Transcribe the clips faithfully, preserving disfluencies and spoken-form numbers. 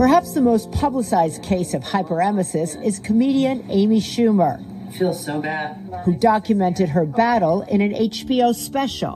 Perhaps the most publicized case of hyperemesis is comedian Amy Schumer. I feel so bad. Who documented her battle in an H B O special.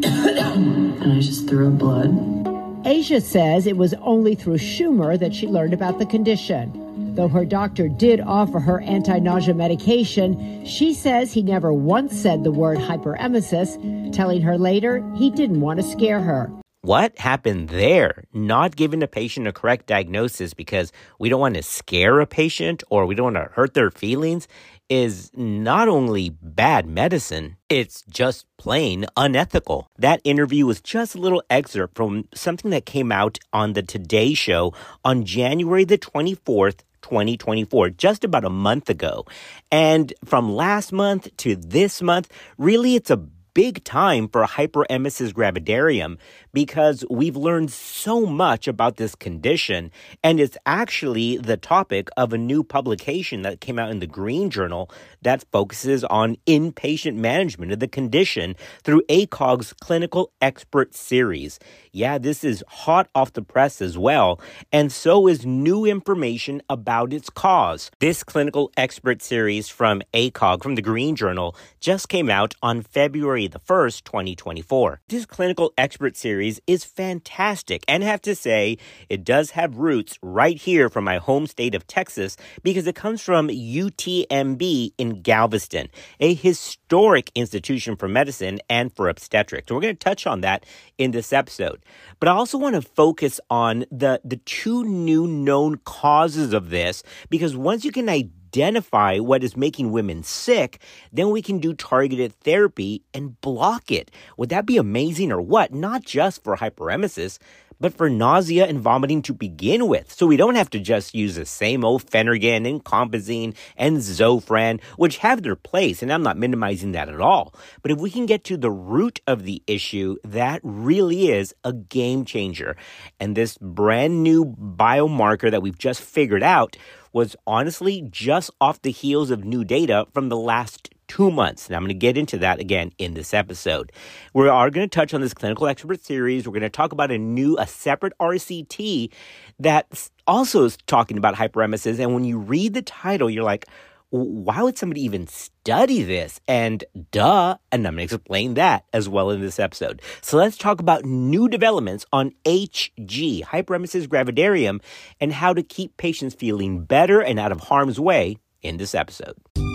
And I just threw up blood. Asia says it was only through Schumer that she learned about the condition. Though her doctor did offer her anti-nausea medication, she says he never once said the word hyperemesis, telling her later he didn't want to scare her. What happened there? Not giving a patient a correct diagnosis because we don't want to scare a patient or we don't want to hurt their feelings is not only bad medicine, it's just plain unethical. That interview was just a little excerpt from something that came out on the Today Show on January the twenty-fourth, twenty twenty-four, just about a month ago. And from last month to this month, really it's a big time for hyperemesis gravidarum because we've learned so much about this condition, and it's actually the topic of a new publication that came out in the Green Journal that focuses on inpatient management of the condition through A C O G's Clinical Expert Series. Yeah, this is hot off the press as well, and so is new information about its cause. This Clinical Expert Series from A C O G, from the Green Journal, just came out on February the first, twenty twenty-four. This Clinical Expert Series is fantastic, and I have to say, it does have roots right here from my home state of Texas because it comes from U T M B in Galveston, a historic institution for medicine and for obstetrics. So we're going to touch on that in this episode. But I also want to focus on the, the two new known causes of this, because once you can identify identify what is making women sick, then we can do targeted therapy and block it. Would that be amazing or what? Not just for hyperemesis, but for nausea and vomiting to begin with. So we don't have to just use the same old Phenergan and Compazine and Zofran, which have their place, and I'm not minimizing that at all. But if we can get to the root of the issue, that really is a game changer. And this brand new biomarker that we've just figured out was honestly just off the heels of new data from the last two months. And I'm going to get into that again in this episode. We are going to touch on this Clinical Expert Series. We're going to talk about a new, a separate R C T that also is talking about hyperemesis. And when you read the title, you're like, why would somebody even study this? And duh, and I'm going to explain that as well in this episode. So let's talk about new developments on H G, hyperemesis gravidarum, and how to keep patients feeling better and out of harm's way in this episode.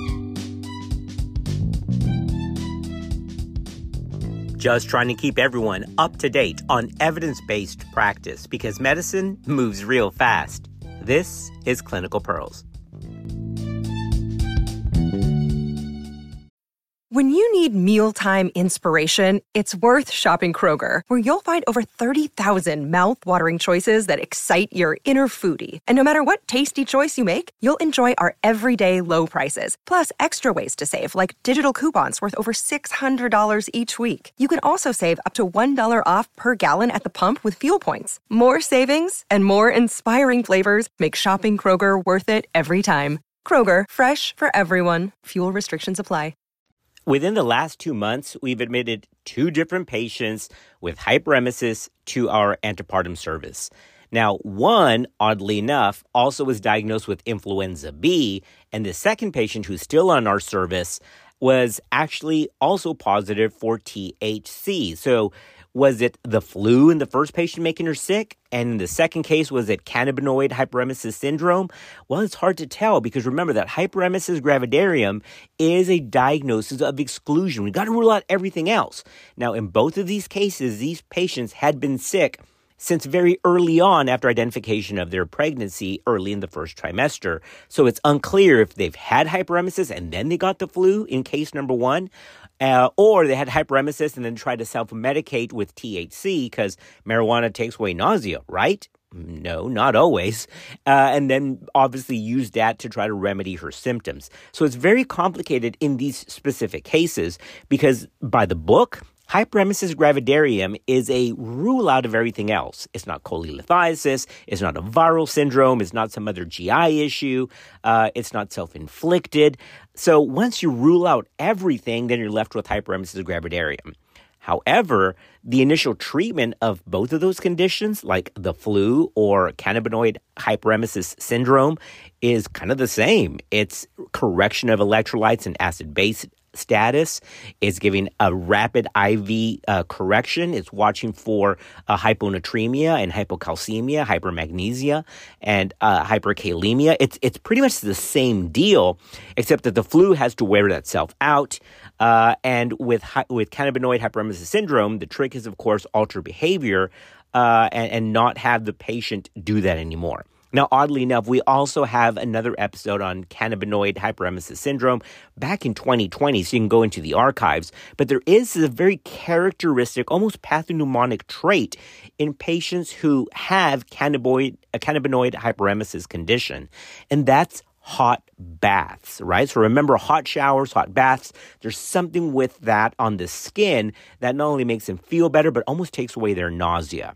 Just trying to keep everyone up to date on evidence-based practice because medicine moves real fast. This is Clinical Pearls. When you need mealtime inspiration, it's worth shopping Kroger, where you'll find over thirty thousand mouth-watering choices that excite your inner foodie. And no matter what tasty choice you make, you'll enjoy our everyday low prices, plus extra ways to save, like digital coupons worth over six hundred dollars each week. You can also save up to one dollar off per gallon at the pump with fuel points. More savings and more inspiring flavors make shopping Kroger worth it every time. Kroger, fresh for everyone. Fuel restrictions apply. Within the last two months, we've admitted two different patients with hyperemesis to our antepartum service. Now, one, oddly enough, also was diagnosed with influenza B, and the second patient who's still on our service was actually also positive for T H C. So was it the flu in the first patient making her sick? And in the second case, was it cannabinoid hyperemesis syndrome? Well, it's hard to tell because remember that hyperemesis gravidarum is a diagnosis of exclusion. We've got to rule out everything else. Now, in both of these cases, these patients had been sick since very early on after identification of their pregnancy early in the first trimester. So it's unclear if they've had hyperemesis and then they got the flu in case number one, uh, or they had hyperemesis and then tried to self-medicate with T H C because marijuana takes away nausea, right? No, not always. Uh, and then obviously used that to try to remedy her symptoms. So it's very complicated in these specific cases because by the book, hyperemesis gravidarum is a rule out of everything else. It's not cholelithiasis. It's not a viral syndrome. It's not some other G I issue. Uh, it's not self-inflicted. So once you rule out everything, then you're left with hyperemesis gravidarum. However, the initial treatment of both of those conditions, like the flu or cannabinoid hyperemesis syndrome, is kind of the same. It's correction of electrolytes and acid-base status. It's giving a rapid I V uh, correction. It's watching for uh, hyponatremia and hypocalcemia, hypermagnesia, and uh, hyperkalemia. It's it's pretty much the same deal, except that the flu has to wear itself out. Uh, and with hi- with cannabinoid hyperemesis syndrome, the trick is, of course, alter behavior uh, and, and not have the patient do that anymore. Now, oddly enough, we also have another episode on cannabinoid hyperemesis syndrome back in twenty twenty, so you can go into the archives. But there is a very characteristic, almost pathognomonic trait in patients who have cannabinoid, a cannabinoid hyperemesis condition, and that's hot baths, right? So remember, hot showers, hot baths, there's something with that on the skin that not only makes them feel better, but almost takes away their nausea.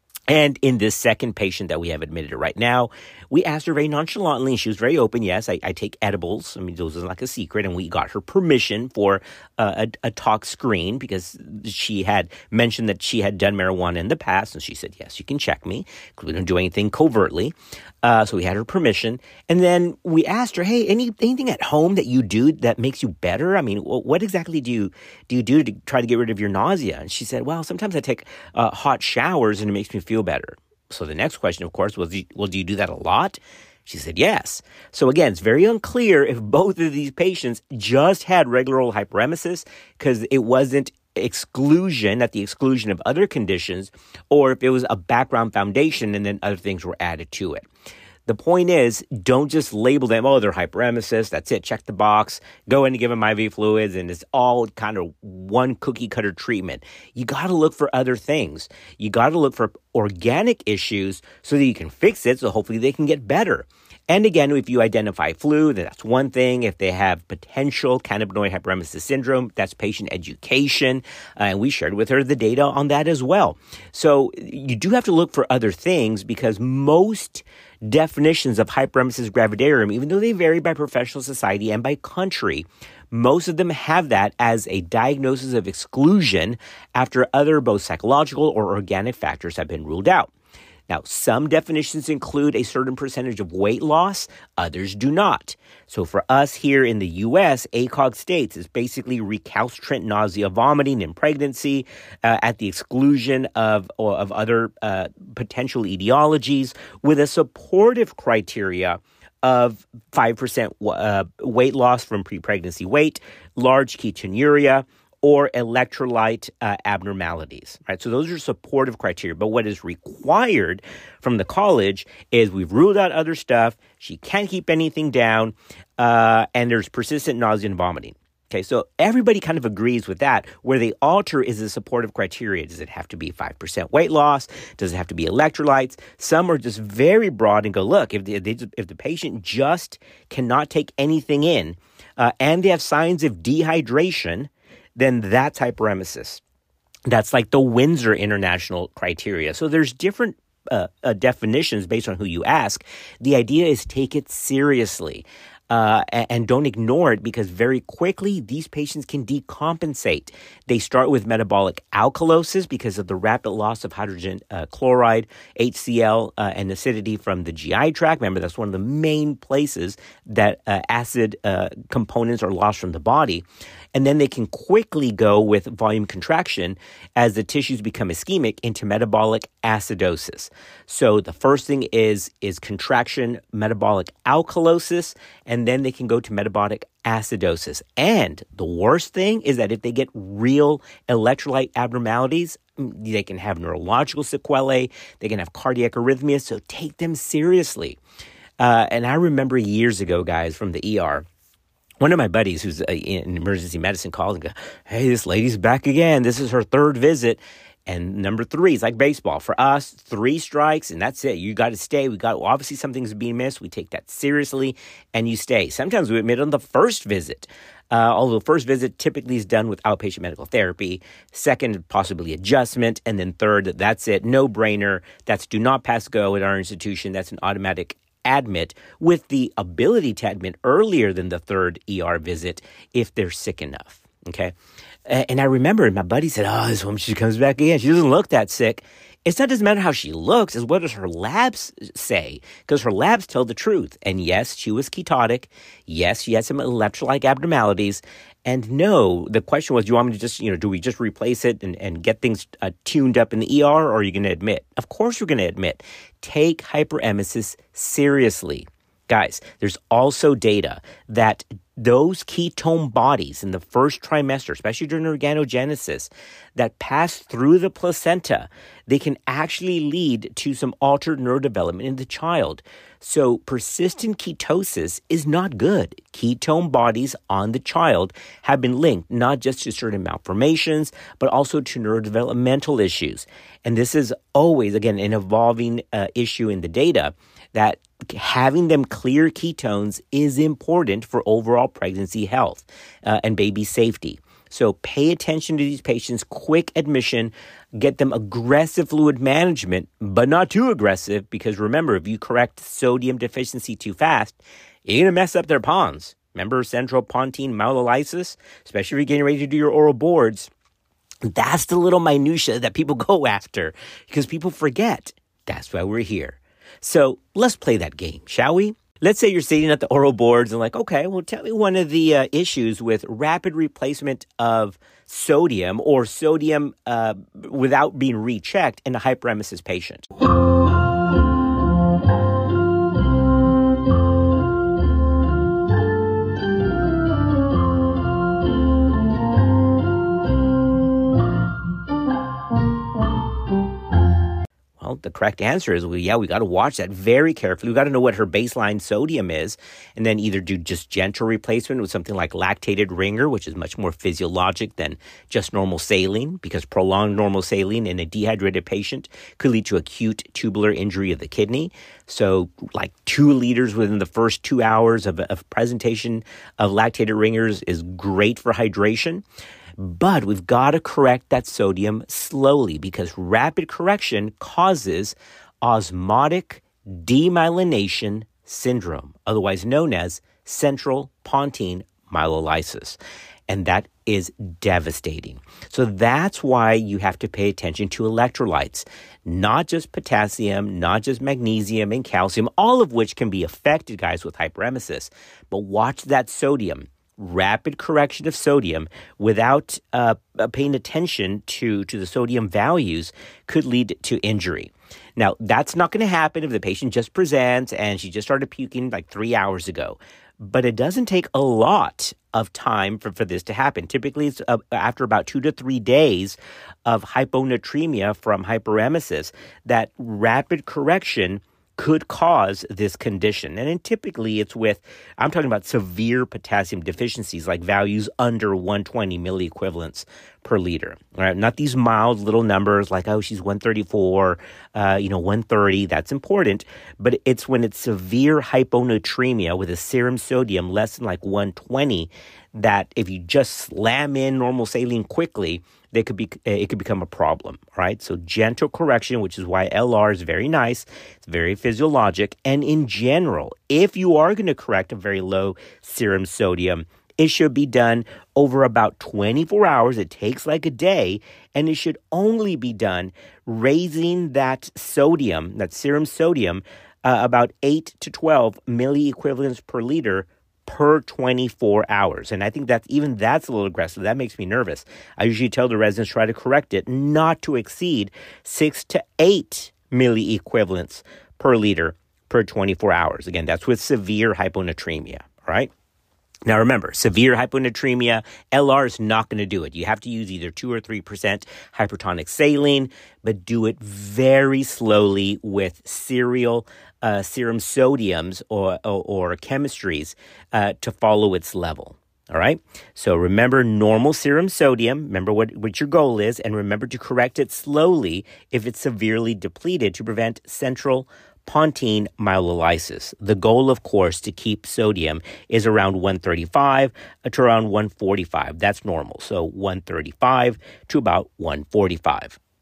And in this second patient that we have admitted right now, we asked her very nonchalantly, and she was very open. Yes, I, I take edibles. I mean, those is like a secret. And we got her permission for uh, a, a talk screen because she had mentioned that she had done marijuana in the past. And she said, yes, you can check me because we don't do anything covertly. Uh, so we had her permission. And then we asked her, hey, any anything at home that you do that makes you better? I mean, what exactly do you do you do to try to get rid of your nausea? And she said, well, sometimes I take uh, hot showers and it makes me feel better. So the next question, of course, was, well, do you do that a lot? She said, yes. So again, it's very unclear if both of these patients just had regular old hyperemesis because it wasn't exclusion at the exclusion of other conditions, or if it was a background foundation and then other things were added to it. The point is, don't just label them, oh, they're hyperemesis, that's it, check the box, go in and give them I V fluids, and it's all kind of one cookie-cutter treatment. You got to look for other things. You got to look for organic issues so that you can fix it, so hopefully they can get better. And again, if you identify flu, then that's one thing. If they have potential cannabinoid hyperemesis syndrome, that's patient education. Uh, and we shared with her the data on that as well. So you do have to look for other things because most definitions of hyperemesis gravidarum, even though they vary by professional society and by country, most of them have that as a diagnosis of exclusion after other both psychological or organic factors have been ruled out. Now, some definitions include a certain percentage of weight loss, others do not. So for us here in the U S, A C O G states it's basically recalcitrant nausea, vomiting in pregnancy uh, at the exclusion of, or of other uh, potential etiologies with a supportive criteria of five percent uh, weight loss from pre-pregnancy weight, large ketonuria, or electrolyte uh, abnormalities, right? So those are supportive criteria. But what is required from the college is we've ruled out other stuff. She can't keep anything down, uh, and there's persistent nausea and vomiting. Okay, so everybody kind of agrees with that. Where they alter is the supportive criteria. Does it have to be five percent weight loss? Does it have to be electrolytes? Some are just very broad and go, look, if the, if the patient just cannot take anything in uh, and they have signs of dehydration, then that's hyperemesis. That's like the Windsor International criteria. So there's different uh, uh, definitions based on who you ask. The idea is take it seriously. Uh, and don't ignore it because very quickly these patients can decompensate. They start with metabolic alkalosis because of the rapid loss of hydrogen uh, chloride, H C l, uh, and acidity from the G I tract. Remember, that's one of the main places that uh, acid uh, components are lost from the body. And then they can quickly go with volume contraction as the tissues become ischemic into metabolic acidosis. So the first thing is, is contraction, metabolic alkalosis, and then they can go to metabolic acidosis. And the worst thing is that if they get real electrolyte abnormalities, they can have neurological sequelae, they can have cardiac arrhythmias, so take them seriously. Uh, and I remember years ago, guys, from the E R, one of my buddies who's in emergency medicine called and goes, hey, this lady's back again. This is her third visit. And number three is like baseball. For us, three strikes, and that's it. You got to stay. We got obviously something's being missed. We take that seriously, and you stay. Sometimes we admit on the first visit. Uh, although first visit typically is done with outpatient medical therapy. Second, possibly adjustment. And then third, that's it. No brainer. That's do not pass go at our institution. That's an automatic admit with the ability to admit earlier than the third E R visit if they're sick enough. Okay. And I remember my buddy said, oh, this woman, she comes back again. She doesn't look that sick. It's not doesn't matter how she looks, it's what does her labs say? Because her labs tell the truth. And yes, she was ketotic. Yes, she had some electrolyte abnormalities. And no, the question was, do you want me to just, you know, do we just replace it and, and get things uh, tuned up in the E R, or are you going to admit? Of course you're going to admit. Take hyperemesis seriously. Guys, there's also data that those ketone bodies in the first trimester, especially during organogenesis, that pass through the placenta, they can actually lead to some altered neurodevelopment in the child. So persistent ketosis is not good. Ketone bodies on the child have been linked not just to certain malformations, but also to neurodevelopmental issues. And this is always, again, an evolving uh, issue in the data, that having them clear ketones is important for overall pregnancy health uh, and baby safety. So pay attention to these patients, quick admission, get them aggressive fluid management, but not too aggressive, because remember, if you correct sodium deficiency too fast, you're going to mess up their P O N S. Remember central pontine myelolysis? Especially if you're getting ready to do your oral boards. That's the little minutia that people go after because people forget. That's why we're here. So let's play that game, shall we? Let's say you're sitting at the oral boards and like, okay, well, tell me one of the uh, issues with rapid replacement of sodium or sodium uh, without being rechecked in a hyperemesis patient. Well, the correct answer is, well, yeah, we got to watch that very carefully. We got to know what her baseline sodium is, and then either do just gentle replacement with something like lactated Ringer, which is much more physiologic than just normal saline, because prolonged normal saline in a dehydrated patient could lead to acute tubular injury of the kidney. So like two liters within the first two hours of, of presentation of lactated Ringers is great for hydration. But we've got to correct that sodium slowly, because rapid correction causes osmotic demyelination syndrome, otherwise known as central pontine myelolysis. And that is devastating. So that's why you have to pay attention to electrolytes, not just potassium, not just magnesium and calcium, all of which can be affected, guys, with hyperemesis. But watch that sodium. Rapid correction of sodium without uh, paying attention to, to the sodium values could lead to injury. Now, that's not going to happen if the patient just presents and she just started puking like three hours ago. But it doesn't take a lot of time for, for this to happen. Typically, it's uh, after about two to three days of hyponatremia from hyperemesis that rapid correction could cause this condition. And then typically it's with, I'm talking about severe potassium deficiencies, like values under one hundred twenty milliequivalents per liter. All right, not these mild little numbers like, oh, she's one thirty-four, uh, you know, one thirty. That's important. But it's when it's severe hyponatremia with a serum sodium less than like one twenty that if you just slam in normal saline quickly, they could be it could become a problem, right? So gentle correction, which is why L R is very nice. It's very physiologic. And in general, if you are going to correct a very low serum sodium, it should be done over about twenty-four hours. It takes like a day, and it should only be done raising that sodium, that serum sodium, uh, about eight to twelve milliequivalents per liter per twenty-four hours. And I think that's even that's a little aggressive. That makes me nervous. I usually tell the residents, try to correct it not to exceed six to eight milliequivalents per liter per twenty-four hours. Again, that's with severe hyponatremia, right? Now, remember, severe hyponatremia, L R is not going to do it. You have to use either two or three percent hypertonic saline, but do it very slowly with serial uh, serum sodiums or, or, or chemistries uh, to follow its level. All right. So remember normal serum sodium. Remember what, what your goal is, and remember to correct it slowly if it's severely depleted to prevent central pontine myelolysis. The goal, of course, to keep sodium is around one thirty-five to around one forty-five. That's normal. So one thirty-five to about one forty-five.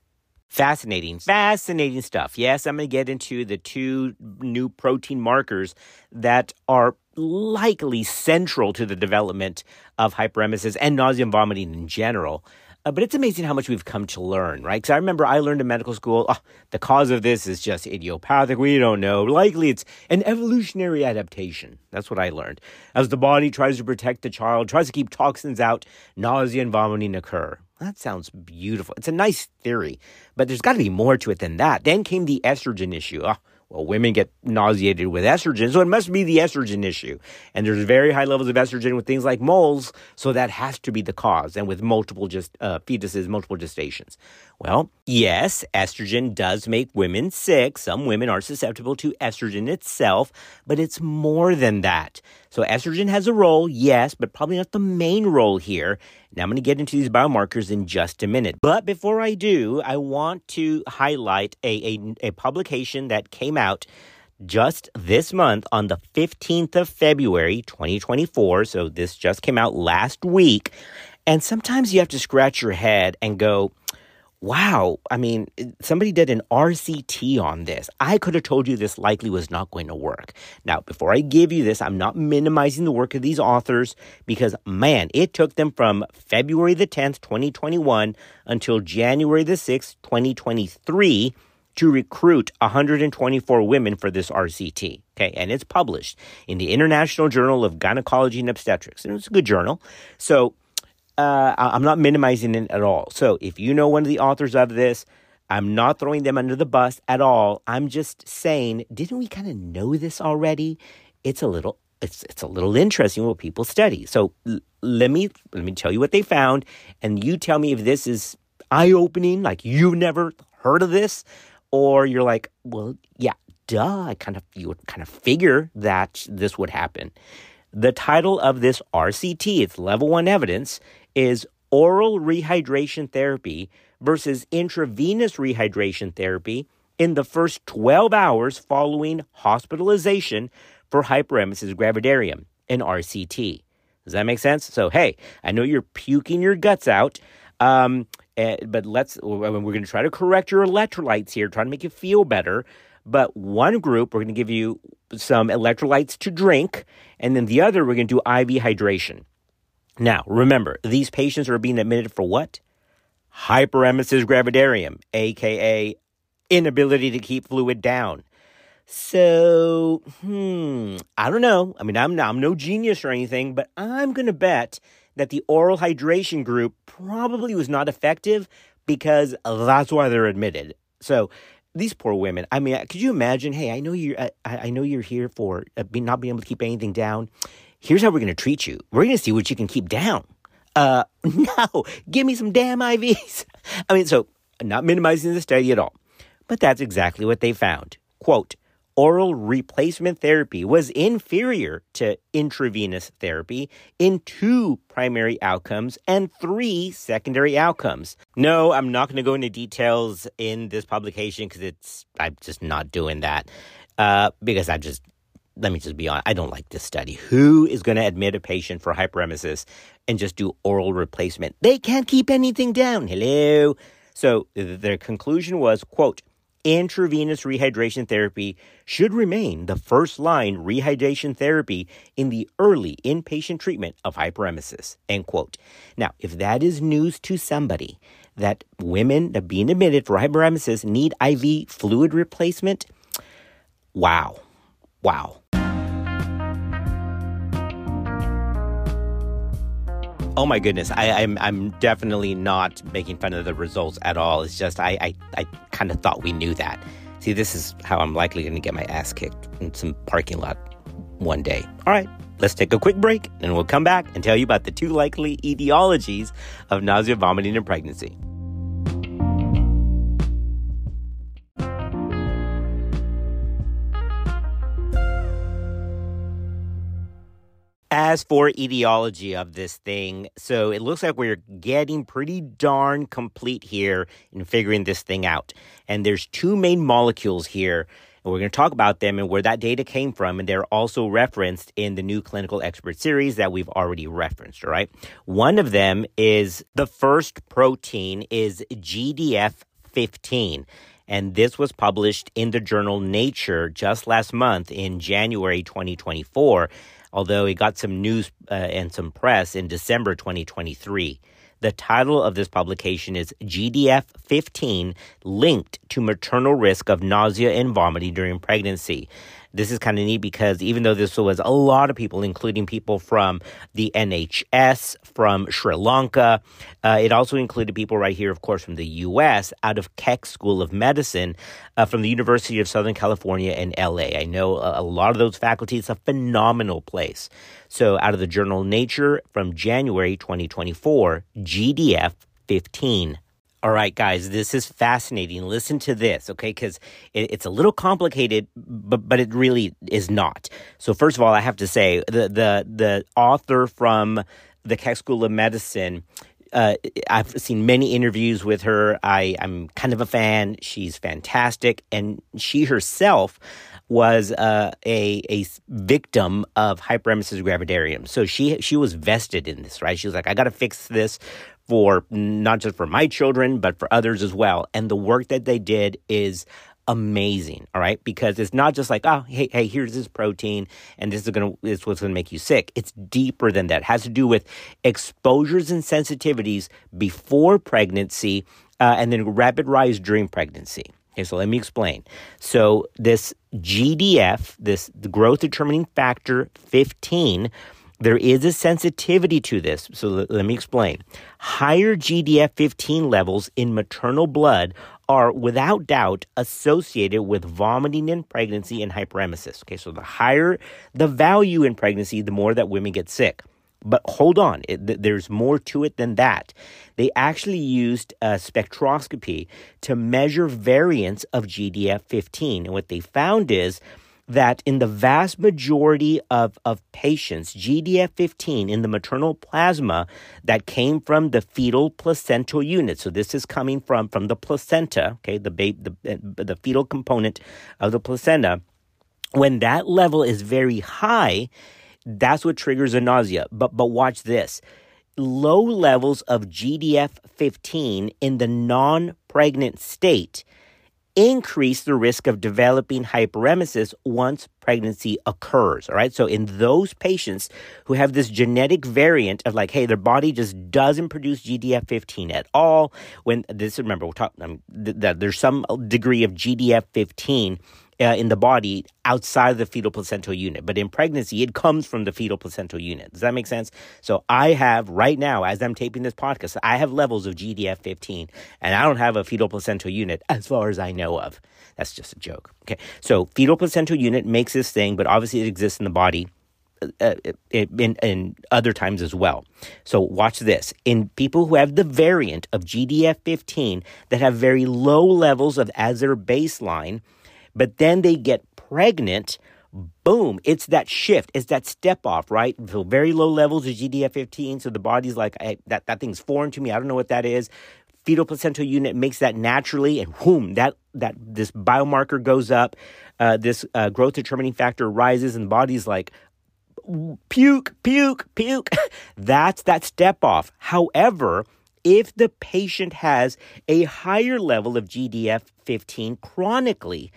Fascinating, fascinating stuff. Yes, I'm going to get into the two new protein markers that are likely central to the development of hyperemesis and nausea and vomiting in general. Uh, but it's amazing how much we've come to learn, right? Because I remember I learned in medical school, oh, the cause of this is just idiopathic. We don't know. Likely it's an evolutionary adaptation. That's what I learned. As the body tries to protect the child, tries to keep toxins out, nausea and vomiting occur. That sounds beautiful. It's a nice theory, but there's got to be more to it than that. Then came the estrogen issue. Oh, well, women get nauseated with estrogen, so it must be the estrogen issue. And there's very high levels of estrogen with things like moles, so that has to be the cause. And with multiple just uh, fetuses, multiple gestations. Well, yes, estrogen does make women sick. Some women are susceptible to estrogen itself, but it's more than that. So estrogen has a role, yes, but probably not the main role here. Now I'm going to get into these biomarkers in just a minute. But before I do, I want to highlight a, a, a publication that came out just this month on the fifteenth of February, twenty twenty-four. So this just came out last week. And sometimes you have to scratch your head and go, wow, I mean, somebody did an R C T on this. I could have told you this likely was not going to work. Now, before I give you this, I'm not minimizing the work of these authors because, man, it took them from February the tenth, twenty twenty-one until January the sixth, twenty twenty-three to recruit one hundred twenty-four women for this R C T. Okay, and it's published in the International Journal of Gynecology and Obstetrics. And it's a good journal. So, Uh, I'm not minimizing it at all. So if you know one of the authors of this, I'm not throwing them under the bus at all. I'm just saying, didn't we kind of know this already? It's a little, it's it's a little interesting what people study. So l- let me let me tell you what they found, and you tell me if this is eye-opening, like you've never heard of this, or you're like, well, yeah, duh. I kind of you would kind of figure that this would happen. The title of this R C T, it's level one evidence, is Oral Rehydration Therapy versus Intravenous Rehydration Therapy in the first twelve hours following hospitalization for hyperemesis gravidarum, an R C T. Does that make sense? So, hey, I know you're puking your guts out, um, uh, but let's, we're going to try to correct your electrolytes here, try to make you feel better. But one group, we're going to give you some electrolytes to drink, and then the other, we're going to do I V hydration. Now, remember, these patients are being admitted for what? Hyperemesis gravidarum, a k a inability to keep fluid down. So, hmm, I don't know. I mean, I'm, not, I'm no genius or anything, but I'm going to bet that the oral hydration group probably was not effective because that's why they're admitted. So, these poor women, I mean, could you imagine, hey, I know you're, I, I know you're here for uh, be, not being able to keep anything down. Here's how we're going to treat you. We're going to see what you can keep down. Uh, no, give me some damn I Vs. I mean, so not minimizing the study at all, but that's exactly what they found. Quote, oral replacement therapy was inferior to intravenous therapy in two primary outcomes and three secondary outcomes. No, I'm not going to go into details in this publication because it's I'm just not doing that uh, because I just, let me just be honest, I don't like this study. Who is going to admit a patient for hyperemesis and just do oral replacement? They can't keep anything down. Hello? So their conclusion was, quote, intravenous rehydration therapy should remain the first-line rehydration therapy in the early inpatient treatment of hyperemesis, end quote. Now, if that is news to somebody, that women that are being admitted for hyperemesis need I V fluid replacement, wow, wow. Oh my goodness, I, I'm I'm definitely not making fun of the results at all. It's just I I, I kind of thought we knew that. See, this is how I'm likely going to get my ass kicked in some parking lot one day. All right, let's take a quick break, and we'll come back and tell you about the two likely etiologies of nausea, vomiting, and pregnancy. As for etiology of this thing, so it looks like we're getting pretty darn complete here in figuring this thing out. And there's two main molecules here, and we're going to talk about them and where that data came from. And they're also referenced in the new clinical expert series that we've already referenced, all right? One of them is the first protein is G D F fifteen. And this was published in the journal Nature just last month in January twenty twenty-four, although it got some news uh, and some press in December twenty twenty-three. The title of this publication is G D F fifteen Linked to Maternal Risk of Nausea and Vomiting During Pregnancy. This is kind of neat because even though this was a lot of people, including people from the N H S, from Sri Lanka, uh, it also included people right here, of course, from the U S, out of Keck School of Medicine, uh, from the University of Southern California in L A. I know a, a lot of those faculty. It's a phenomenal place. So out of the journal Nature from January twenty twenty-four, G D F fifteen. All right, guys, this is fascinating. Listen to this, okay, because it, it's a little complicated, but but it really is not. So first of all, I have to say, the the, the author from the Keck School of Medicine, uh, I've seen many interviews with her. I, I'm kind of a fan. She's fantastic, and she herself was uh, a a victim of hyperemesis gravidarum. So she she was vested in this, right? She was like, I got to fix this for not just for my children, but for others as well. And the work that they did is amazing, all right? Because it's not just like, oh, hey, hey, here's this protein, and this is gonna this is what's gonna make you sick. It's deeper than that. It has to do with exposures and sensitivities before pregnancy, uh, and then rapid rise during pregnancy. Okay, so let me explain. So this G D F, this the growth determining factor fifteen, there is a sensitivity to this. So let, let me explain. Higher G D F fifteen levels in maternal blood are without doubt associated with vomiting in pregnancy and hyperemesis. Okay, so the higher the value in pregnancy, the more that women get sick. But hold on, it, th- there's more to it than that. They actually used uh, spectroscopy to measure variants of G D F fifteen. And what they found is that in the vast majority of, of patients, G D F fifteen in the maternal plasma that came from the fetal placental unit. So this is coming from, from the placenta, okay, the, ba- the, the fetal component of the placenta. When that level is very high, that's what triggers a nausea. But but watch this. Low levels of G D F fifteen in the non-pregnant state increase the risk of developing hyperemesis once pregnancy occurs, all right? So in those patients who have this genetic variant of like, hey, their body just doesn't produce G D F fifteen at all, when this, remember, we're talking, um, th- th- there's some degree of G D F fifteen Uh, in the body outside of the fetal placental unit. But in pregnancy, it comes from the fetal placental unit. Does that make sense? So I have right now, as I'm taping this podcast, I have levels of G D F fifteen, and I don't have a fetal placental unit as far as I know of. That's just a joke. Okay, so fetal placental unit makes this thing, but obviously it exists in the body uh, in, in other times as well. So watch this. In people who have the variant of G D F fifteen that have very low levels of as their baseline, but then they get pregnant, boom, it's that shift. It's that step off, right? So very low levels of G D F fifteen. So the body's like, hey, that, that thing's foreign to me. I don't know what that is. Fetal placental unit makes that naturally, and boom, that, that this biomarker goes up. Uh, this uh, growth determining factor rises, and the body's like, puke, puke, puke. That's that step off. However, if the patient has a higher level of G D F fifteen chronically,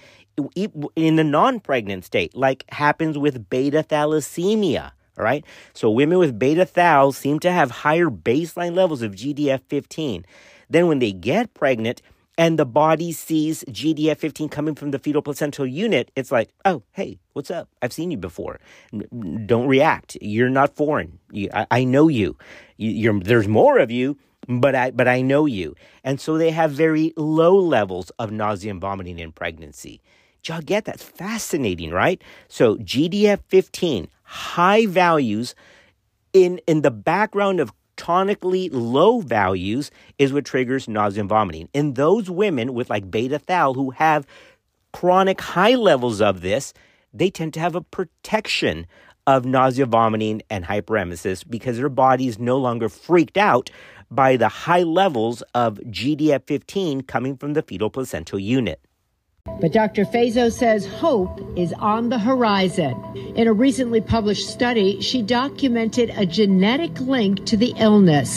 in the non-pregnant state, like happens with beta thalassemia, all right? So women with beta thal seem to have higher baseline levels of G D F fifteen. Then when they get pregnant and the body sees G D F fifteen coming from the fetal placental unit, it's like, oh, hey, what's up? I've seen you before. Don't react. You're not foreign. You, I, I know you. you you're, there's more of you, but I, but I know you. And so they have very low levels of nausea and vomiting in pregnancy. Did y'all get that? That's fascinating, right? So G D F fifteen, high values in, in the background of tonically low values is what triggers nausea and vomiting. In those women with like beta thal who have chronic high levels of this, they tend to have a protection of nausea, vomiting, and hyperemesis because their body is no longer freaked out by the high levels of G D F fifteen coming from the fetal placental unit. But Doctor Fezo says hope is on the horizon. In a recently published study, she documented a genetic link to the illness.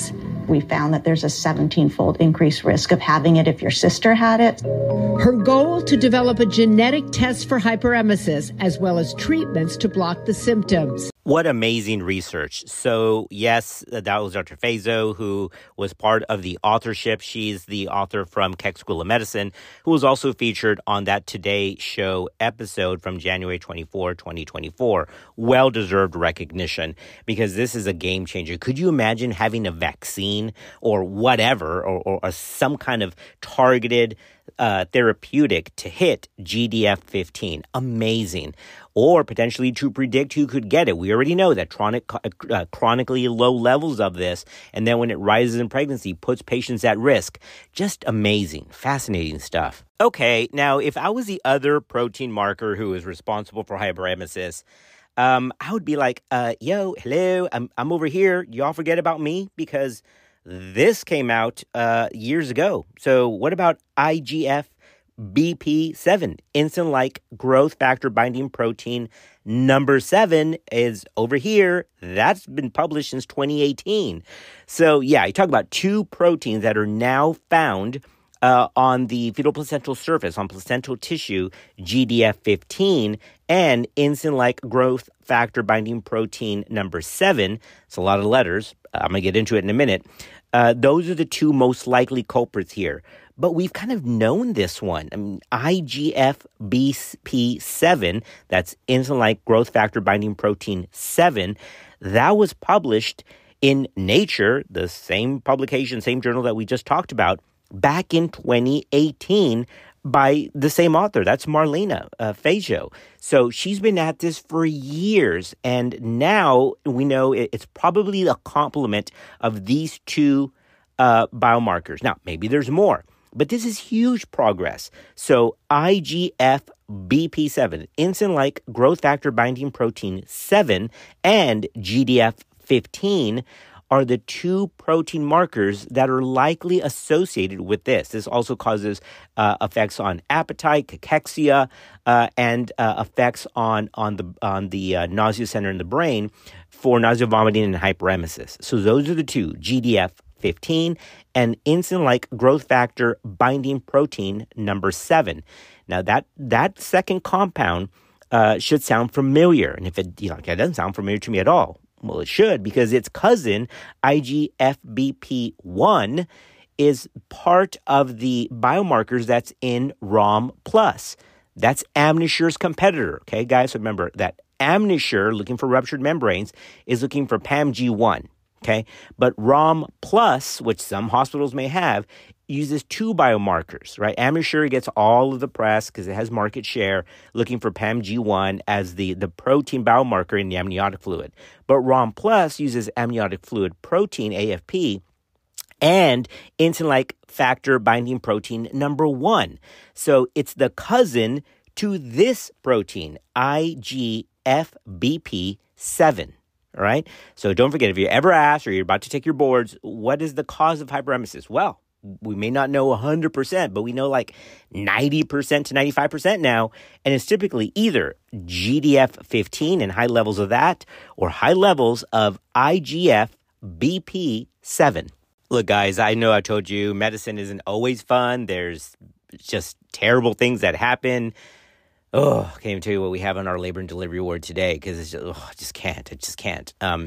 We found that there's a seventeen-fold increased risk of having it if your sister had it. Her goal to develop a genetic test for hyperemesis, as well as treatments to block the symptoms. What amazing research. So, yes, that was Doctor Fazo, who was part of the authorship. She's the author from Keck School of Medicine, who was also featured on that Today Show episode from January twenty-fourth, twenty twenty-four. Well-deserved recognition, because this is a game changer. Could you imagine having a vaccine or whatever, or, or, or some kind of targeted uh, therapeutic to hit G D F fifteen? Amazing. Or potentially to predict who could get it. We already know that chronic, uh, chronically low levels of this, and then when it rises in pregnancy, puts patients at risk. Just amazing, fascinating stuff. Okay, now if I was the other protein marker who is responsible for hyperemesis, um, I would be like, uh, yo, hello, I'm I'm over here. Y'all forget about me because this came out uh, years ago. So what about I G F B P seven, insulin-like growth factor binding protein number seven is over here. That's been published since twenty eighteen. So yeah, you talk about two proteins that are now found uh, on the fetal placental surface, on placental tissue, G D F fifteen, and insulin-like growth factor binding protein number seven. It's a lot of letters. I'm going to get into it in a minute. Uh, those are the two most likely culprits here. But we've kind of known this one. I mean, I G F B P seven, that's insulin-like growth factor binding protein seven, that was published in Nature, the same publication, same journal that we just talked about, back in twenty eighteen by the same author. That's Marlena uh, Fajo. So she's been at this for years, and now we know it, it's probably a complement of these two uh, biomarkers. Now, maybe there's more. But this is huge progress. So I G F B P seven, insulin-like growth factor binding protein seven, and G D F fifteen are the two protein markers that are likely associated with this. This also causes uh, effects on appetite, cachexia, uh, and uh, effects on on the on the uh, nausea center in the brain for nausea, vomiting, and hyperemesis. So those are the two, G D F fifteen and insulin-like growth factor binding protein number seven. Now that that second compound uh, should sound familiar, and if it you know, it doesn't sound familiar to me at all, well, it should, because its cousin I G F B P one is part of the biomarkers that's in ROM plus. That's Amnisure's competitor. Okay, guys, remember that Amnisure, looking for ruptured membranes, is looking for P A M G one. Okay, but ROM plus, which some hospitals may have, uses two biomarkers, right? Amnisure gets all of the press because it has market share, looking for P A M G one as the, the protein biomarker in the amniotic fluid. But ROM plus uses amniotic fluid protein, A F P, and insulin-like factor binding protein number one. So it's the cousin to this protein, I G F B P seven. All right. So don't forget, if you're ever asked or you're about to take your boards, what is the cause of hyperemesis? Well, we may not know one hundred percent, but we know like ninety percent to ninety-five percent now. And it's typically either G D F fifteen and high levels of that, or high levels of I G F B P seven. Look, guys, I know I told you medicine isn't always fun. There's just terrible things that happen. Oh, I can't even tell you what we have on our labor and delivery ward today, because it's just, oh, I just can't. I just can't. Um,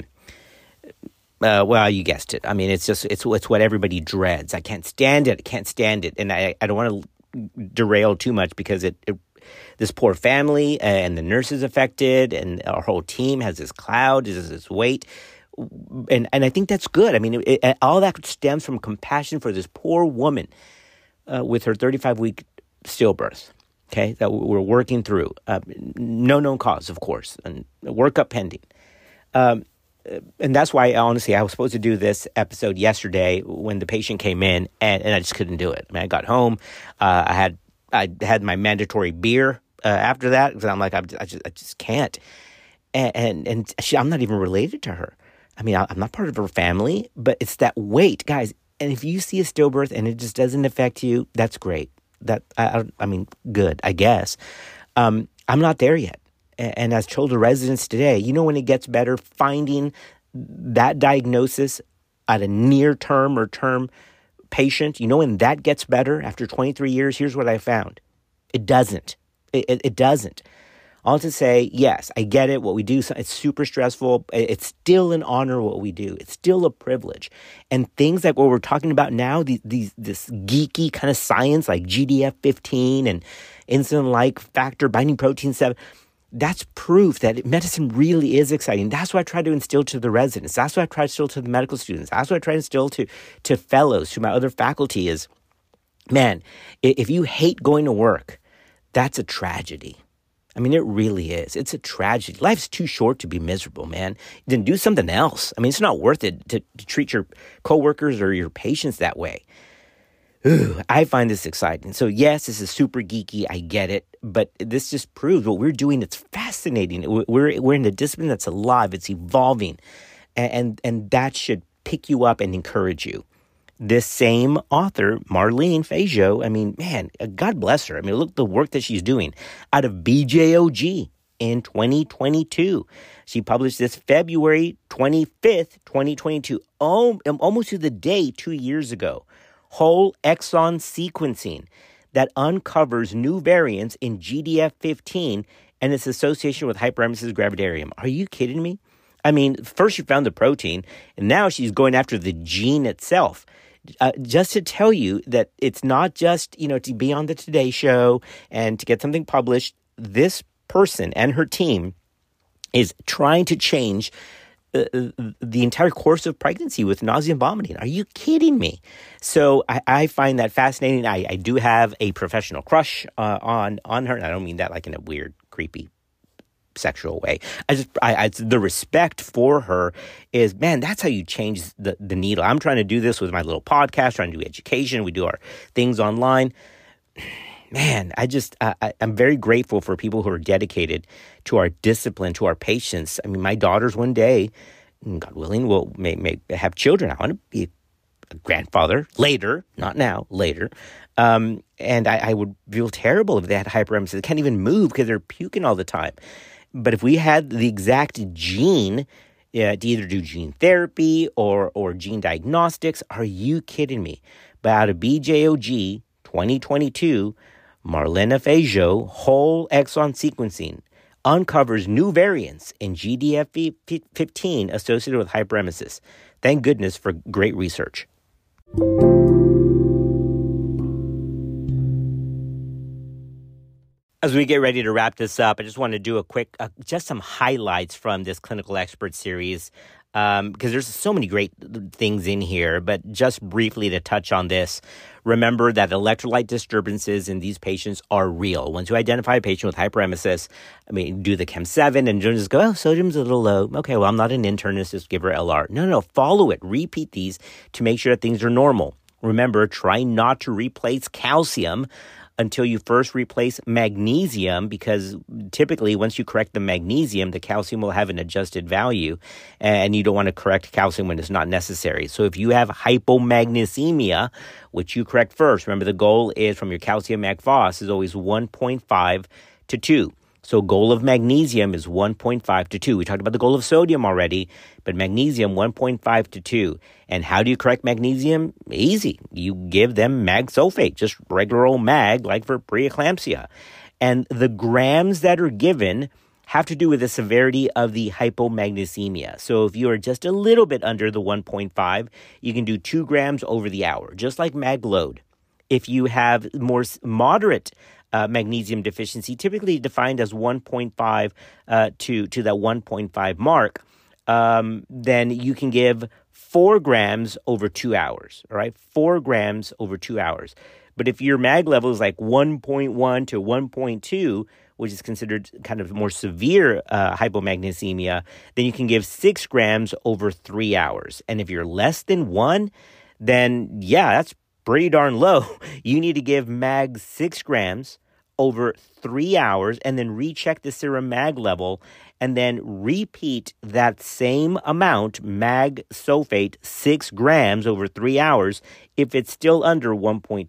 uh, well, you guessed it. I mean, it's just, it's, it's what everybody dreads. I can't stand it. I can't stand it. And I, I don't want to derail too much, because it, it this poor family and the nurses affected and our whole team has this cloud, has this weight. And, and I think that's good. I mean, it, it, all that stems from compassion for this poor woman uh, with her thirty-five week stillbirth. Okay, that we're working through. Uh, no known cause, of course, and workup pending. Um, and that's why, honestly, I was supposed to do this episode yesterday when the patient came in, and, and I just couldn't do it. I mean, I got home, uh, I had I had my mandatory beer uh, after that, because I'm like, I just, I just, I just can't. And and, and she, I'm not even related to her. I mean, I'm not part of her family, but it's that weight, guys. And if you see a stillbirth and it just doesn't affect you, that's great. That I, I mean, good, I guess. Um, I'm not there yet. And, and as children residents today, you know, when it gets better, finding that diagnosis at a near term or term patient, you know, when that gets better after twenty-three years, here's what I found. It doesn't. It, it, it doesn't. All to say, yes, I get it. What we do, it's super stressful. It's still an honor what we do. It's still a privilege. And things like what we're talking about now, these, these this geeky kind of science like G D F fifteen and insulin-like factor, binding protein seven, that's proof that medicine really is exciting. That's what I try to instill to the residents. That's what I try to instill to the medical students. That's what I try to instill to, to fellows, to my other faculty is, man, if you hate going to work, that's a tragedy. I mean, it really is. It's a tragedy. Life's too short to be miserable, man. Then do something else. I mean, it's not worth it to, to treat your coworkers or your patients that way. Ooh, I find this exciting. So yes, this is super geeky. I get it. But this just proves what we're doing. It's fascinating. We're, we're in a discipline that's alive. It's evolving. And, and, and that should pick you up and encourage you. This same author, Marlene Fajo, I mean, man, God bless her. I mean, look at the work that she's doing out of B J O G in twenty twenty-two. She published this February twenty-fifth, twenty twenty-two, oh, almost to the day two years ago. Whole exon sequencing that uncovers new variants in G D F fifteen and its association with hyperemesis gravidarum. Are you kidding me? I mean, first she found the protein, and now she's going after the gene itself. Uh, just to tell you that it's not just, you know, to be on the Today Show and to get something published. This person and her team is trying to change uh, the entire course of pregnancy with nausea and vomiting. Are you kidding me? So I, I find that fascinating. I, I do have a professional crush uh, on on her, and I don't mean that like in a weird, creepy sexual way. I just, I, I, the respect for her is, man, that's how you change the, the needle. I'm trying to do this with my little podcast, trying to do education. We do our things online. Man, I just, I, I'm very grateful for people who are dedicated to our discipline, to our patients. I mean, my daughters one day, God willing, will may, may have children. I want to be a grandfather later, not now, later. Um, and I, I would feel terrible if they had hyperemesis. They can't even move because they're puking all the time. But if we had the exact gene uh, to either do gene therapy or or gene diagnostics, are you kidding me? But out of B J O G twenty twenty-two, Marlene Fajo, whole exon sequencing uncovers new variants in G D F fifteen associated with hyperemesis. Thank goodness for great research. As we get ready to wrap this up, I just want to do a quick, uh, just some highlights from this clinical expert series, um, because there's so many great things in here. But just briefly to touch on this, remember that electrolyte disturbances in these patients are real. Once you identify a patient with hyperemesis, I mean, do the Chem seven and just go, oh, sodium's a little low. Okay, well, I'm not an internist, just give her L R. No, no, no, follow it. Repeat these to make sure that things are normal. Remember, try not to replace calcium until you first replace magnesium, because typically once you correct the magnesium, the calcium will have an adjusted value, and you don't want to correct calcium when it's not necessary. So if you have hypomagnesemia, which you correct first, remember the goal is from your calcium mag phos is always one point five to two. So goal of magnesium is one point five to two. We talked about the goal of sodium already, but magnesium one point five to two. And how do you correct magnesium? Easy. You give them mag sulfate, just regular old mag, like for preeclampsia. And the grams that are given have to do with the severity of the hypomagnesemia. So if you are just a little bit under the one point five, you can do two grams over the hour, just like mag load. If you have more moderate Uh, magnesium deficiency, typically defined as one point five uh, to, to that one point five mark, um, then you can give four grams over two hours, all right? Four grams over two hours. But if your mag level is like one point one to one point two, which is considered kind of more severe uh, hypomagnesemia, then you can give six grams over three hours. And if you're less than one, then yeah, that's pretty darn low. You need to give mag six grams over three hours and then recheck the serum mag level and then repeat that same amount, mag sulfate, six grams over three hours if it's still under one point two.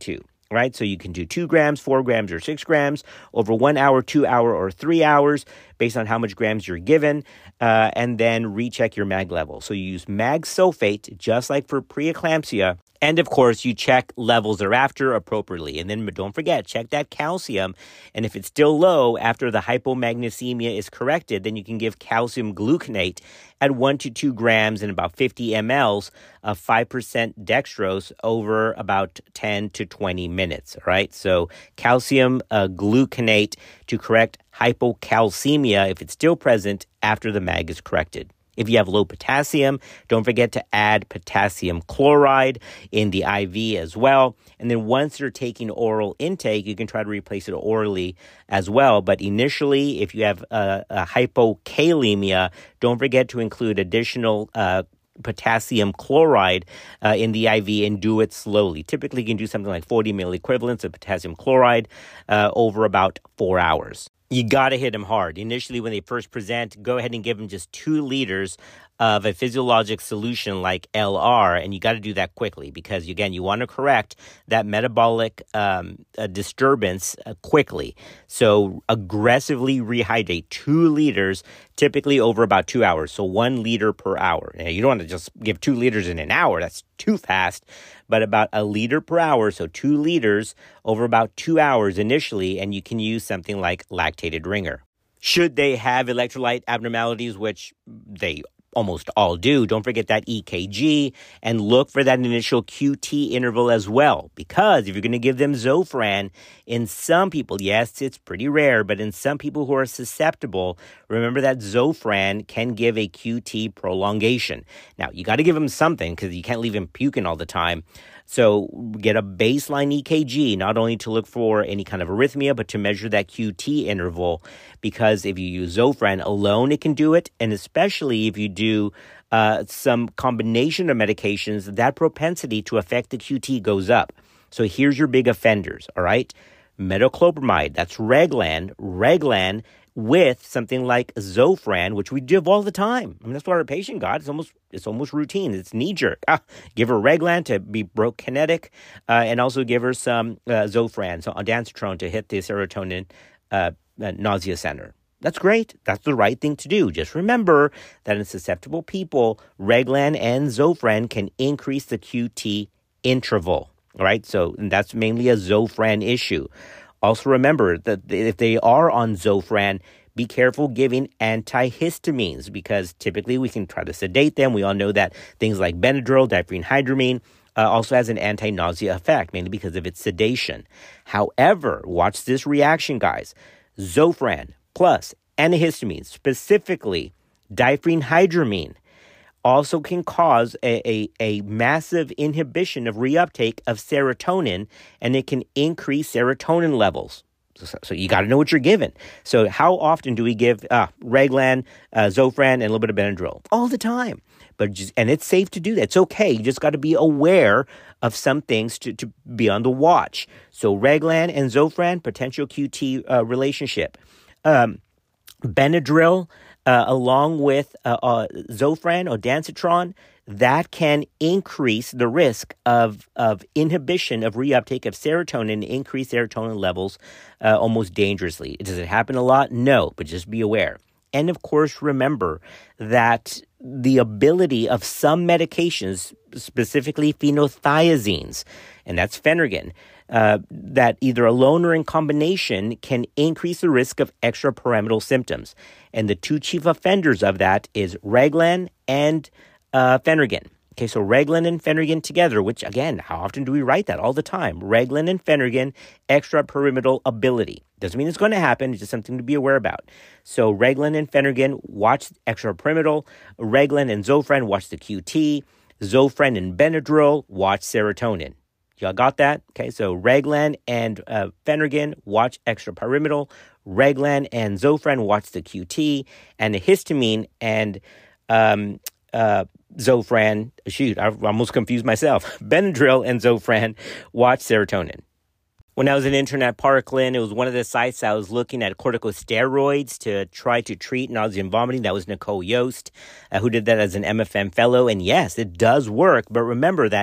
right? So you can do two grams, four grams, or six grams over one hour, two hour, or three hours based on how much grams you're given, uh, and then recheck your mag level. So you use mag sulfate, just like for preeclampsia. And of course, you check levels thereafter appropriately. And then don't forget, check that calcium. And if it's still low after the hypomagnesemia is corrected, then you can give calcium gluconate at one to two grams in about fifty milliliters of five percent dextrose over about ten to twenty minutes, all right? So calcium uh, gluconate to correct hypocalcemia if it's still present after the mag is corrected. If you have low potassium, don't forget to add potassium chloride in the I V as well. And then once you're taking oral intake, you can try to replace it orally as well. But initially, if you have a, a hypokalemia, don't forget to include additional uh, potassium chloride uh, in the I V and do it slowly. Typically, you can do something like forty milliequivalents of potassium chloride uh, over about four hours. You got to hit them hard. Initially, when they first present, go ahead and give them just two liters of a physiologic solution like L R, and you got to do that quickly because, again, you want to correct that metabolic um, uh, disturbance uh, quickly. So aggressively rehydrate two liters, typically over about two hours, so one liter per hour. Now, you don't want to just give two liters in an hour. That's too fast, but about a liter per hour, so two liters over about two hours initially, and you can use something like lactated ringer. Should they have electrolyte abnormalities, which they almost all do, don't forget that E K G and look for that initial Q T interval as well. Because if you're going to give them Zofran, in some people, yes, it's pretty rare, but in some people who are susceptible, remember that Zofran can give a Q T prolongation. Now, you got to give them something because you can't leave them puking all the time. So get a baseline E K G, not only to look for any kind of arrhythmia, but to measure that Q T interval. Because if you use Zofran alone, it can do it. And especially if you do uh, some combination of medications, that propensity to affect the Q T goes up. So here's your big offenders, all right? Metoclopramide, that's Reglan. Reglan with something like Zofran, which we give all the time. I mean, that's what our patient got. It's almost it's almost routine. It's knee-jerk. Ah, give her Reglan to be brokinetic, uh, and also give her some uh, Zofran, so ondansetron to hit the serotonin uh, uh, nausea center. That's great. That's the right thing to do. Just remember that in susceptible people, Reglan and Zofran can increase the Q T interval. All right, so that's mainly a Zofran issue. Also remember that if they are on Zofran, be careful giving antihistamines because typically we can try to sedate them. We all know that things like Benadryl, diphenhydramine, uh, also has an anti-nausea effect, mainly because of its sedation. However, watch this reaction, guys. Zofran plus antihistamines, specifically diphenhydramine, also can cause a, a, a massive inhibition of reuptake of serotonin, and it can increase serotonin levels. So, so you got to know what you're given. So how often do we give uh, Reglan, uh, Zofran, and a little bit of Benadryl? All the time. But just, and it's safe to do that. It's okay. You just got to be aware of some things to, to be on the watch. So Reglan and Zofran, potential Q T uh, relationship. Um, Benadryl, Uh, along with uh, uh, Zofran or ondansetron, that can increase the risk of, of inhibition of reuptake of serotonin, increase serotonin levels uh, almost dangerously. Does it happen a lot? No, but just be aware. And of course, remember that the ability of some medications, specifically phenothiazines, and that's Phenergan, uh, that either alone or in combination can increase the risk of extrapyramidal symptoms. And the two chief offenders of that is Reglan and uh, Phenergan. Okay, so Reglan and Phenergan together, which again, how often do we write that? All the time. Reglan and Phenergan, extrapyramidal ability. Doesn't mean it's going to happen. It's just something to be aware about. So Reglan and Phenergan, watch extrapyramidal. Reglan and Zofran, watch the Q T. Zofran and Benadryl, watch serotonin. Y'all got that? Okay, so Reglan and uh, Phenergan, watch extrapyramidal. Reglan and Zofran, watch the Q T. And the histamine and um, uh, Zofran, shoot, I almost confused myself. Benadryl and Zofran, watch serotonin. When I was an intern at Parkland, it was one of the sites I was looking at corticosteroids to try to treat nausea and vomiting. That was Nicole Yost, uh, who did that as an M F M fellow. And yes, it does work. But remember that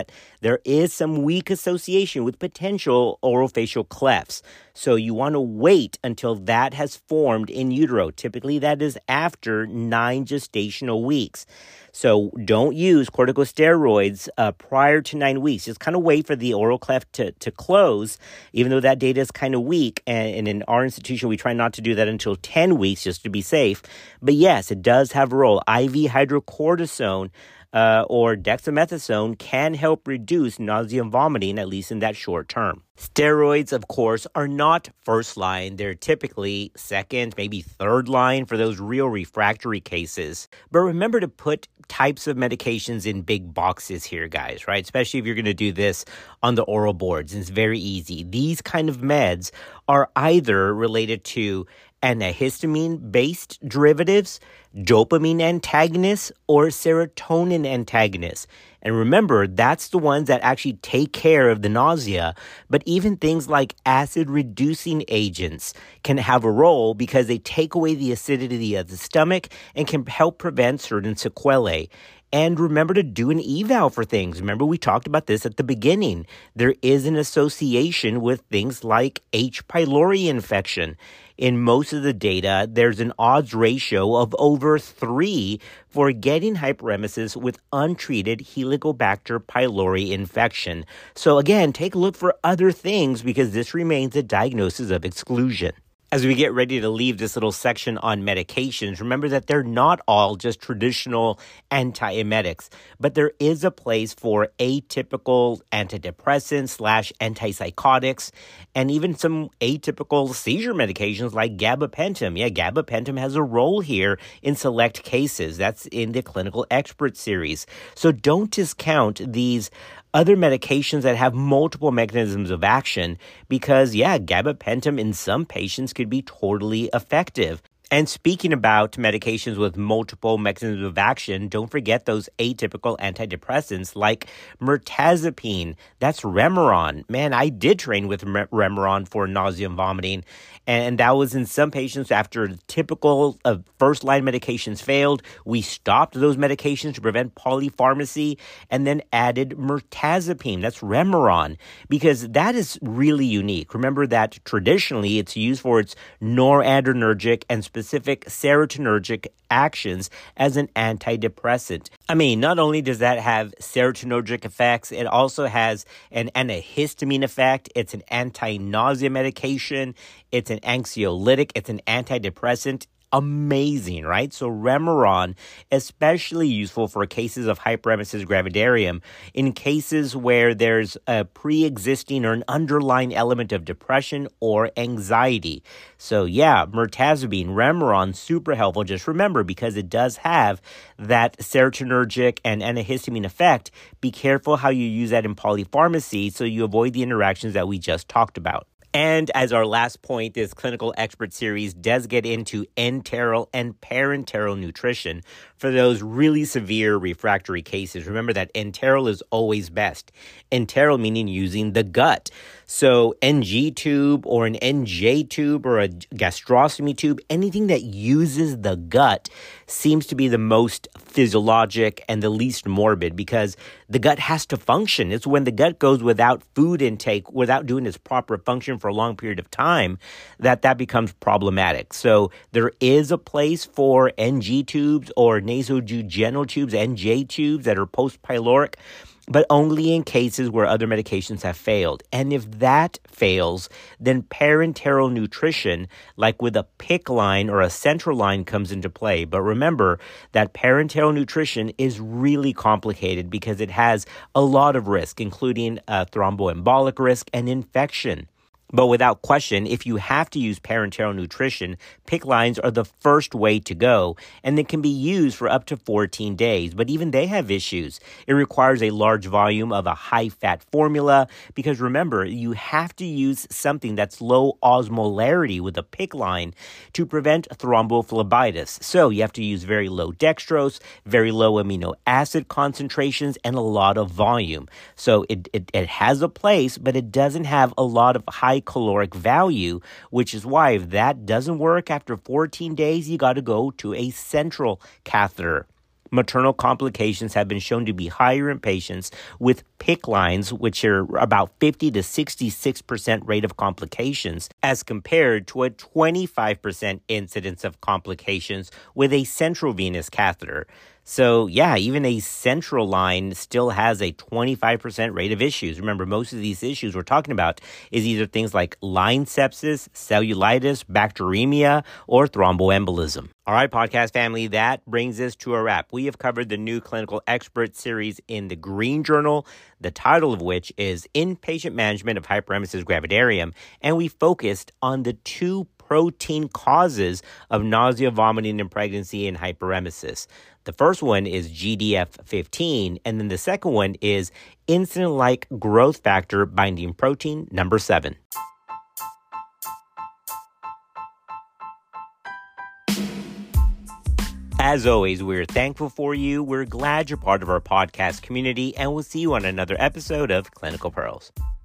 there is some weak association with potential orofacial clefts. So you want to wait until that has formed in utero. Typically, that is after nine gestational weeks. So don't use corticosteroids uh, prior to nine weeks. Just kind of wait for the oral cleft to, to close, even though that data is kind of weak. And, and in our institution, we try not to do that until ten weeks just to be safe. But yes, it does have a role. I V hydrocortisone Uh, or dexamethasone can help reduce nausea and vomiting, at least in that short term. Steroids, of course, are not first line. They're typically second, maybe third line for those real refractory cases. But remember to put types of medications in big boxes here, guys, right? Especially if you're going to do this on the oral boards. It's very easy. These kind of meds are either related to antihistamine-based derivatives, dopamine antagonists, or serotonin antagonists. And remember, that's the ones that actually take care of the nausea. But even things like acid-reducing agents can have a role because they take away the acidity of the stomach and can help prevent certain sequelae. And remember to do an eval for things. Remember, we talked about this at the beginning. There is an association with things like H. pylori infection. In most of the data, there's an odds ratio of over three for getting hyperemesis with untreated Helicobacter pylori infection. So again, take a look for other things because this remains a diagnosis of exclusion. As we get ready to leave this little section on medications, remember that they're not all just traditional antiemetics, but there is a place for atypical antidepressants slash antipsychotics and even some atypical seizure medications like gabapentin. Yeah, gabapentin has a role here in select cases. That's in the clinical expert series. So don't discount these other medications that have multiple mechanisms of action because, yeah, gabapentin in some patients could be totally effective. And speaking about medications with multiple mechanisms of action, don't forget those atypical antidepressants like mirtazapine. That's Remeron. Man, I did train with Remeron for nausea and vomiting. And that was in some patients after typical uh, first-line medications failed. We stopped those medications to prevent polypharmacy and then added mirtazapine. That's Remeron because that is really unique. Remember that traditionally it's used for its noradrenergic and specific serotonergic actions as an antidepressant. I mean, not only does that have serotonergic effects, it also has an antihistamine effect. It's an anti-nausea medication. It's an anxiolytic. It's an antidepressant. Amazing, right? So Remeron, especially useful for cases of hyperemesis gravidarum, in cases where there's a pre-existing or an underlying element of depression or anxiety. So yeah, mirtazapine, Remeron, super helpful. Just remember, because it does have that serotonergic and antihistamine effect, be careful how you use that in polypharmacy so you avoid the interactions that we just talked about. And as our last point, this clinical expert series does get into enteral and parenteral nutrition for those really severe refractory cases. Remember that enteral is always best. Enteral meaning using the gut. So N G tube or an N J tube or a gastrostomy tube, anything that uses the gut seems to be the most physiologic and the least morbid because the gut has to function. It's when the gut goes without food intake, without doing its proper function for a long period of time, that that becomes problematic. So there is a place for N G tubes or nasojejunal tubes, N J tubes that are post-pyloric, but only in cases where other medications have failed. And if that fails, then parenteral nutrition, like with a P I C C line or a central line, comes into play. But remember that parenteral nutrition is really complicated because it has a lot of risk, including uh, thromboembolic risk and infection. But without question, if you have to use parenteral nutrition, P I C C lines are the first way to go, and they can be used for up to fourteen days. But even they have issues. It requires a large volume of a high-fat formula because remember, you have to use something that's low osmolarity with a P I C C line to prevent thrombophlebitis. So you have to use very low dextrose, very low amino acid concentrations, and a lot of volume. So it, it, it has a place, but it doesn't have a lot of high caloric value, which is why if that doesn't work after fourteen days, you got to go to a central catheter. maternal complications have been shown to be higher in patients with P I C C lines, which are about fifty to sixty-six percent rate of complications, as compared to a twenty-five percent incidence of complications with a central venous catheter. So, yeah, even a central line still has a twenty-five percent rate of issues. Remember, most of these issues we're talking about is either things like line sepsis, cellulitis, bacteremia, or thromboembolism. All right, podcast family, that brings us to a wrap. We have covered the new clinical expert series in the Green Journal, the title of which is Inpatient Management of Hyperemesis Gravidarum, and we focused on the two protein causes of nausea, vomiting, and pregnancy in hyperemesis. The first one is G D F fifteen, and then the second one is insulin-like growth factor binding protein number seven. As always, we're thankful for you. We're glad you're part of our podcast community, and we'll see you on another episode of Clinical Pearls.